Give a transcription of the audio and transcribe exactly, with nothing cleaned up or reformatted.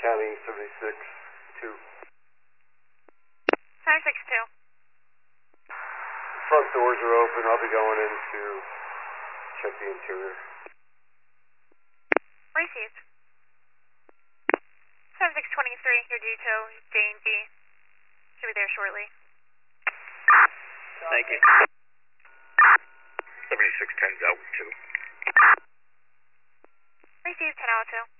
County seventy-six two. seventy-six two. Front doors are open. I'll be going in to check the interior. Received. seventy-six twenty-three, your detail, J and G. Should be there shortly. Thank you. seventy-six ten's out two. Received, ten out two.